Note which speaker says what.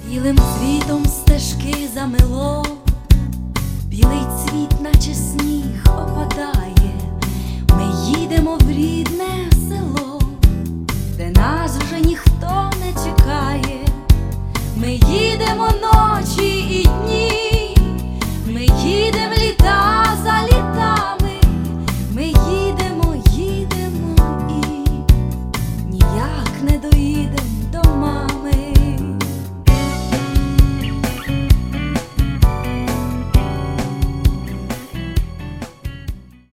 Speaker 1: Білим цвітом стежки замело, білий цвіт, наче сніг, опадає. Ми їдемо в рід